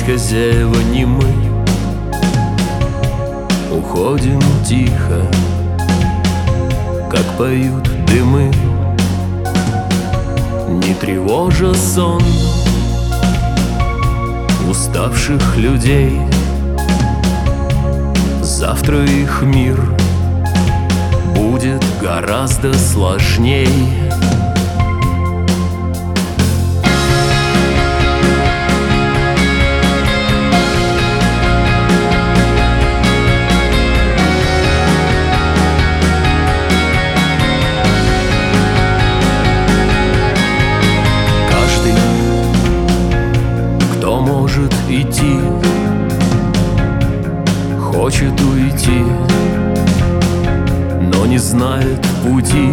хозяева не мы. Уходим тихо, как поют дымы, не тревожа сон уставших людей. Завтра их мир будет гораздо сложней. Каждый, кто может идти, хочет уйти, но не знает пути.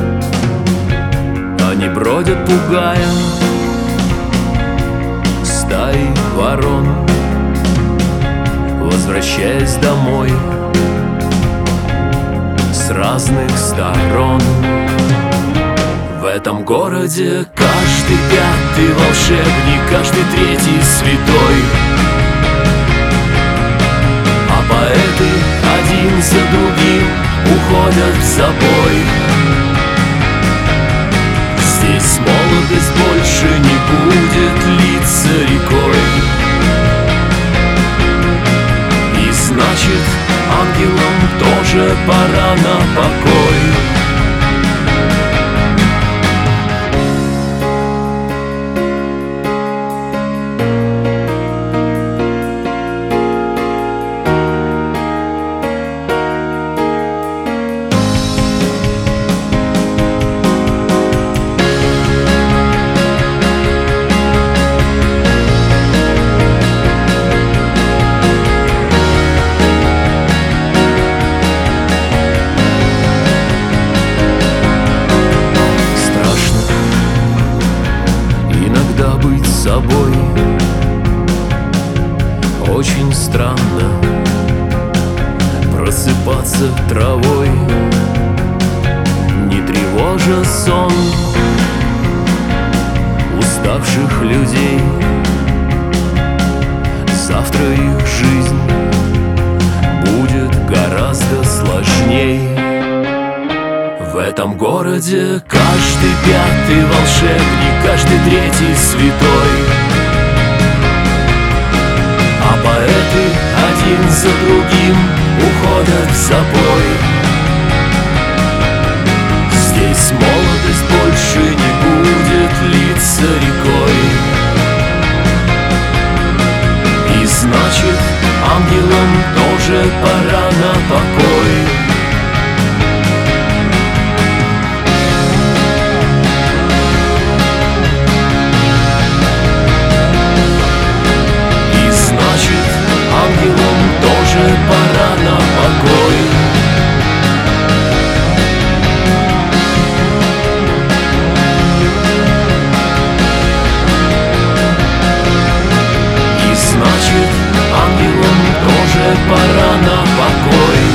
Они бродят, пугая стаи ворон, возвращаясь домой с разных сторон. В этом городе каждый пятый волшебник, каждый третий святой, а поэты один за другим уходят в забой. Здесь молодость больше не будет литься рекой, и значит, ангелам тоже пора на покой. Быть собой очень странно, просыпаться травой, не тревожа сон уставших людей. Завтра их жизнь будет гораздо сложней. В этом городе каждый пятый волшебник, каждый третий святой, а поэты один за другим уходят в забой. Здесь молодость больше не будет литься рекой, и значит, ангелам тоже пора на покой. Ангелам тоже пора на покой. И значит, ангелам тоже пора на покой.